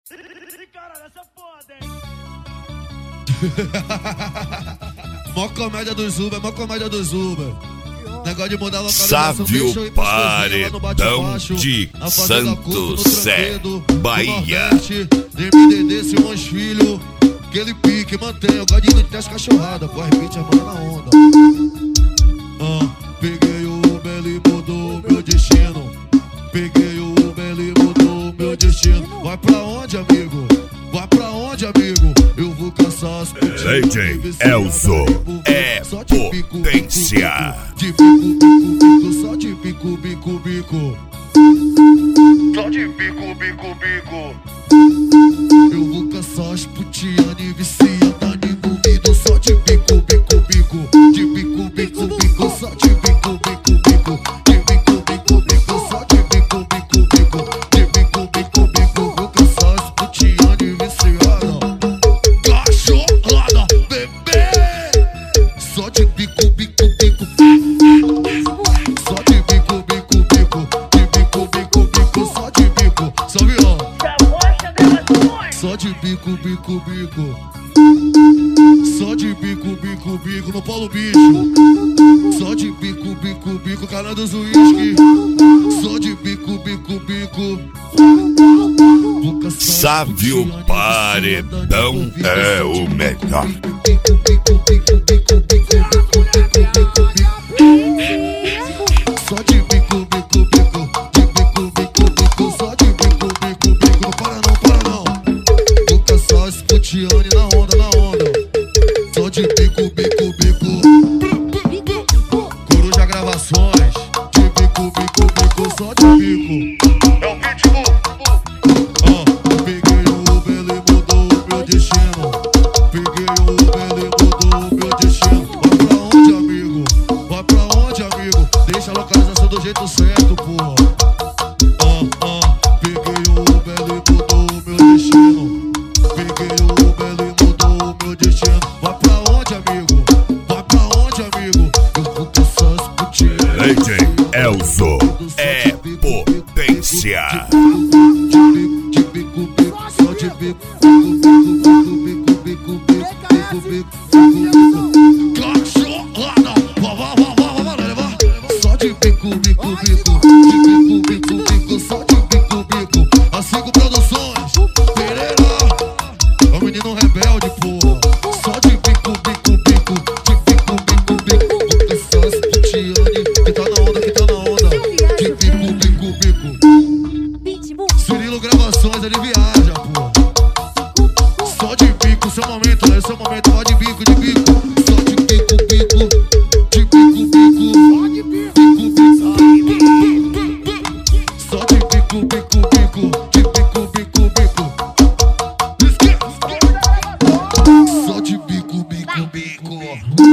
Caralho, essa foda, hein? Mó comédia dos Uber, mó comédia dos Uber. Negócio de mudar a localização. Sávio Paredão de Santo Sé, Bahia. MDD, Simões Filho. Aquele pique, mantém o gadinho de as cachorradas. Corre, beat, mano, na onda. Peguei o Uber, ele mudou meu destino. Peguei o Uber, ele mudou meu destino. Vai pra onde, amigo? Vai pra onde, amigo? Eu vou caçar as putinhas. DJ Elzo é potência. De bico, bico, bico, só de bico, bico, bico. Só de bico, bico, bico. Eu vou caçar as putinhas e viciada envolvido. Só de bico, bico, bico. De bico, bico, bico, só de bico, bico, bico. De bico, bico, bico, só de bico, bico, bico. De bico, bico, bico, vou caçar as putinhas e viciada. Cachorrada, bebê. Só de bico, bico, bico. Só de bico, bico, bico. De bico, bico, bico, só de bico. Salve, ó. Só de bico, bico, bico. Só de bico, bico, bico no Paulo Bicho. Só de bico, bico, bico, cara dos uísque. Só de bico, bico, bico. Sávio Paredão é o melhor. Bico, bico, bico, bico, bico, bico, bico, bico, bico. Só de bico, bico, bico. De bico, bico, bico. Só de bico, bico, bico. Não para não, para não. Vou caçar esse putiane na onda, na onda. Só de bico, bico, bico. Coruja Gravações. De bico, bico, bico. Só de bico. É o Pitbull. Peguei o Uber, ele mudou o meu destino. Peguei o Uber, ele mudou o meu destino. Vai pra onde, amigo? Vai pra onde, amigo? Deixa a localização do jeito certo, porra. Peguei o Uber, ele mudou o meu destino. Peguei o Uber, ele mudou o meu destino. Vai pra onde, amigo? Vai pra onde, amigo? Eu vou caçar as putinhas. DJ Elzo é potência. De bico, bico, só de bico, bico, bico, bico, bico, bico, bico, bico, bico. Cachorrada, só de bico, bico, bico, de bico, bico, bico, só de bico, bico. A 5 Produções, Pereira, é o menino rebelde, porra. Só de bico, bico, bico, de bico, bico, bico. Vou caçar as putiane, que tá na onda, que tá na onda. De bico, bico, bico. Cirilo Gravações, ele viaja, porra. Só de bico, seu momento, né? Seu momento, vai de bico, de bico. Só de bico, bico. De bico, bico. Bico, bico. Só de bico, bico, bico. De bico, bico, bico. Só de bico, bico, bico.